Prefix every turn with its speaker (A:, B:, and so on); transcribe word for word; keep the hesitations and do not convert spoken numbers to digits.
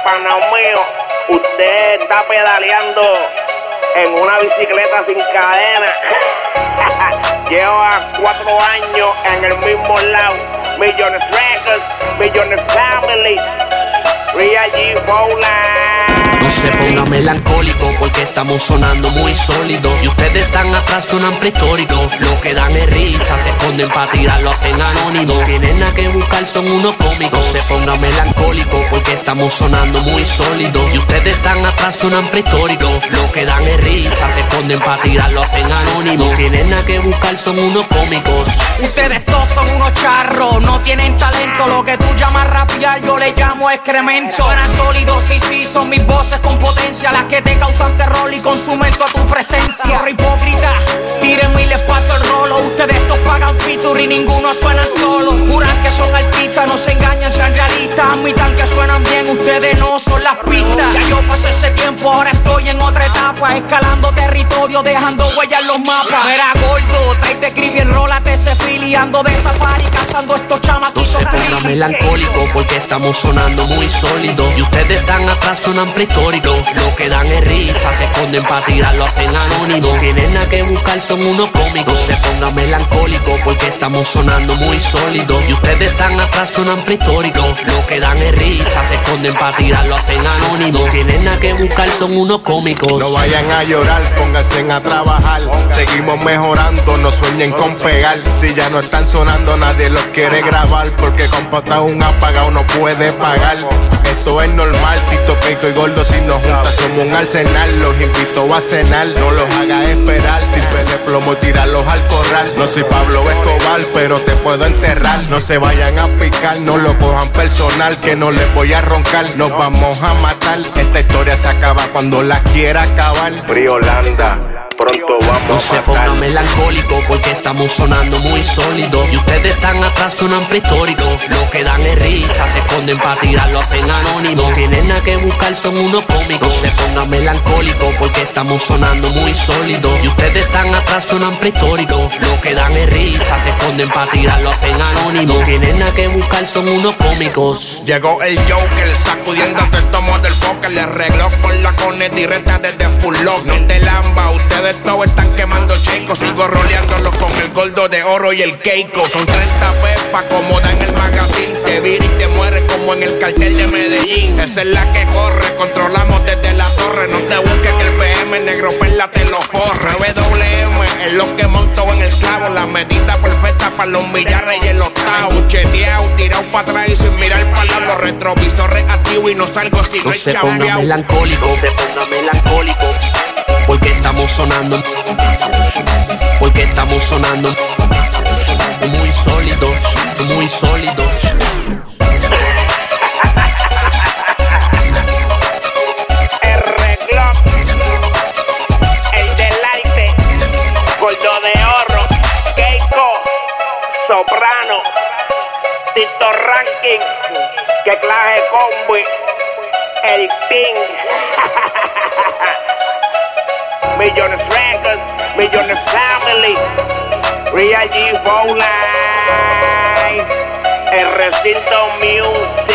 A: pana mío, usted está pedaleando en una bicicleta sin cadena. Lleva cuatro años en el mismo lado. Millones Records, Millones Family, Real G Bowline.
B: No se ponga melancólico porque estamos sonando muy sólidos. Y ustedes están atrás, sonan prehistóricos. Lo que dan es risa, se esconden pa' tirarlo, hacen anónimo. No tienen nada que buscar, son unos cómicos. No se ponga melancólico porque estamos sonando muy sólidos. Y ustedes están atrás, sonan prehistóricos. Lo que dan es risa, se esconden pa' tirarlo, hacen anónimo. No tienen nada que buscar, son unos cómicos.
C: Ustedes todos son unos charros, no tienen talento. Lo que tú llamas rapear, yo le llamo excremento. Suena sólido, sí, sí, son mis voces con potencia, las que te causan terror y consumen toda tu presencia. Corre hipócrita, tírenme y les paso el rolo. Ustedes estos pagan feature y ninguno suena solo. Juran que son artistas, no se engañan, sean realistas. Admitan que suenan bien, ustedes no son las pistas. Ya yo pasé ese tiempo, ahora estoy en otra etapa, escalando territorio, dejando huellas en los mapas. Era gordo, tráete creepy, enrólate ese fili. Ando de safari, cazando estos chamaquitos.
B: No se ponga melancólico porque estamos sonando muy sólidos. Y ustedes están atrás, sonan prehistóricos. Lo que dan es risa, se esconden pa' tirarlo, hacen anónimo. No tienen nada que buscar, son unos cómicos. No se ponga melancólico porque estamos sonando muy sólidos. Y ustedes están atrás, sonan prehistóricos. Lo que dan es risa, se esconden pa' tirarlo, hacen anónimo. No tienen nada que buscar, son unos cómicos.
D: No vayan a llorar, pónganse a trabajar. Seguimos mejorando, no sueñen con pegar. Si ya no están sonando, nadie los quiere grabar. Porque compa un apagado no puede pagar. Esto es normal, Tito, Pico y Gordo si nos juntas somos un arsenal. Los invito a cenar, no los hagas esperar. Sírvele plomo, tíralos al corral. No soy Pablo Escobar, pero te puedo enterrar. No se vayan a picar, no lo cojan personal, que no les voy a roncar. Nos vamos a matar, esta historia se acaba cuando la quiera acabar.
A: Friolanda, pronto vamos
B: No se
A: a
B: ponga
A: matar.
B: melancólico porque estamos sonando muy sólidos. Y ustedes están atrás, sonan prehistóricos. Lo que dan es risa, se esconden pa' tirarlo, hacen anónimo. No tienen nada que buscar, son unos cómicos. No se ponga melancólico porque estamos sonando muy sólidos. Y ustedes están atrás, sonan prehistóricos. Lo que dan es risa, se esconden pa' tirarlo, hacen anónimo. No tienen nada que buscar, son unos cómicos.
E: Llegó el Joker, sacudiendo el tomo del poker. Le arregló con la cone directa desde Full Lock. No te lamba, ustedes todos están quemando chicos. Sigo roleándolo con el gordo de oro y el Keiko. Son treinta pepas como da en el magazine. Te vira y te mueres como en el cartel de Medellín. Esa es la que corre, controlamos desde la torre. No te busques que el P M negro perla te lo forre. W M es lo que montó en el clavo. La medida perfecta para los millares y el octavo. Cheteado, tirado para atrás y sin mirar para lado. Los retrovisores activos y no salgo si no
B: No
E: hay
B: se ponga
E: chambeado.
B: melancólico, no se ponga melancólico porque estamos sonando, porque estamos sonando muy sólidos, muy sólidos.
A: El reclón, el delaite, Gordo de Oro, Keiko, Soprano, Tito Ranking, que clase combi, el Team. Millones Records, Millones Family, Real G Bowline, el Recinto Music.